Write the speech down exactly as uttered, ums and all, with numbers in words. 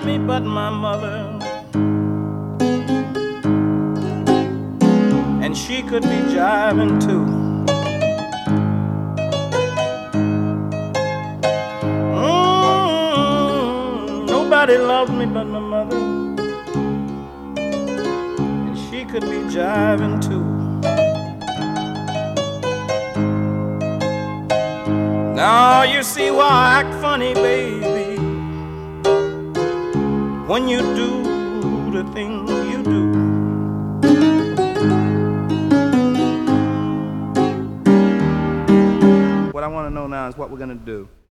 me but my mother, and she could be jiving too. Mm, nobody loves me but my mother, and she could be jiving too. Now you see why I act funny, baby, when you do the things you do. What I want to know now is what we're going to do.